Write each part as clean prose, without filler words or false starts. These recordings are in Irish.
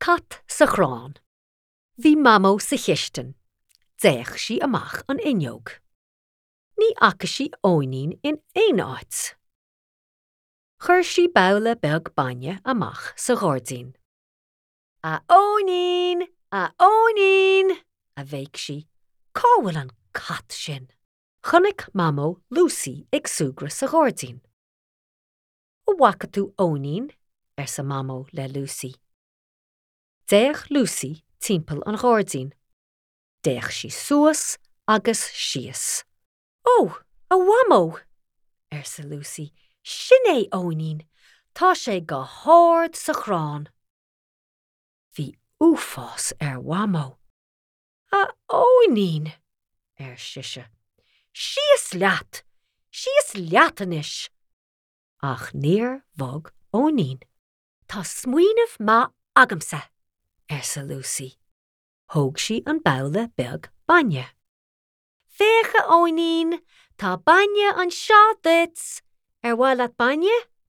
cat sa chrán. Bhí mamó sa chiisten. Déach sí amach an inneog. Ní aca sí óinín in éon áit. Chur sí balla beag bainne amach sa ghordaín. A óinín, a bhéic sí. Cáhfuil an cat sin. Chonaic mamó Lucy ag suagra sa ghordaín. Ó bhaca tú óinín, sa mamó le Lucy. Déach Lucy timpeall an ghordaín. Déach sí suas agus síos. Ó, a bhamó, sa Lucy. Sin é óinín, tá sé go háird sa chrán. Bhí uafás bhamó. A óinín, siise. Síos leatanis. Ach níor bhog óinín. Tá smaoinemh má agamsa, sa Lucy. Thóg sí an balla beag bainne. Fécha óinín, tá bainne an seo duit, bhfuil at bainne?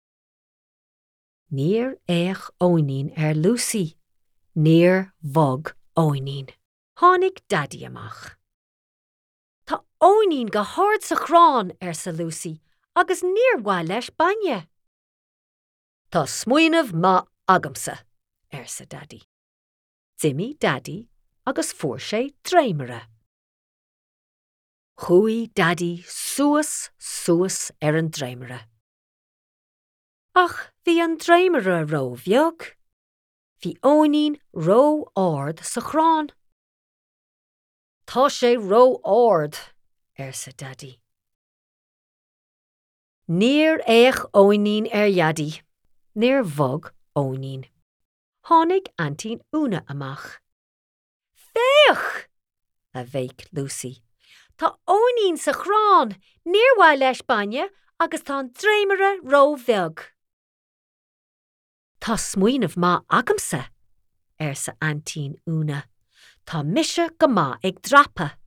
Níor éach óinín Lucy. Níor bhog óinín. Tháinig daddy amach. Tá óinín go háird sa chrán sa Lucy, agus níor bhfuil leis bainne. Tá smaoinemh má agamsa, sa daddy. D'imigh daddy agus fuair sé dréimere. Chúi daddy suas an dréimere. Ach bhí an dréimere ró bheag. Bhí óinín ró ard sa chrán. Tá sé ró ard, sa daddy. Níor éach óinín iadí. Níor bhog óinín. Tháinig Aunty Una amach. Féach, a bhéic Lucy. Tá óinín sa chrán, níor bhfuil leis bainne agus tá an dréimere ró bheag. Tá smaoinemh má agamsa, sa Aunty Una. Tá mise go má ag drapa.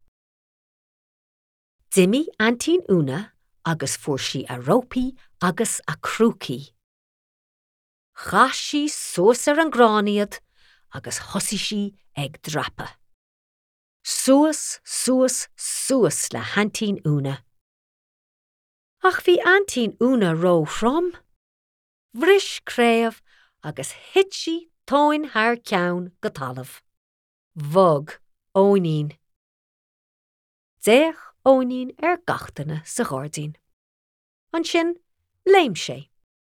D'imigh Aunty Una agus fuair sí a rópaí agus a crúcaí. Chas sí suas ar an grániad agus thosaigh sí ag drapa. Suas le Aunty Una. Ach bhí Aunty Una ró shrom. Bhris craobh agus hit sí tóin thar ceann go talamh. Bhog óinín. Déach óinín gachtainna sa ghordaín. An sin léim sé.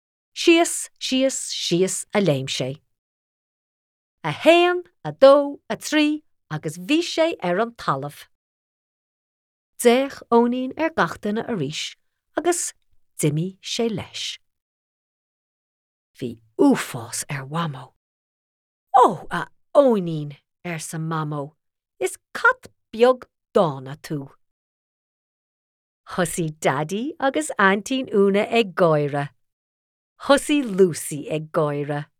Síos a léim sé. A héan, a dó, a trí, agus bhí sé ar an talamh. Déach óinín gachtainna arís, agus d'imigh sé leis. Bhí uafás bhamó. Ó, a óinín, sa mamó. Is cat beag dána tú. Thosaigh daddy agus Aunty Una ag gcóire. Thosaigh Lucy ag gcóire.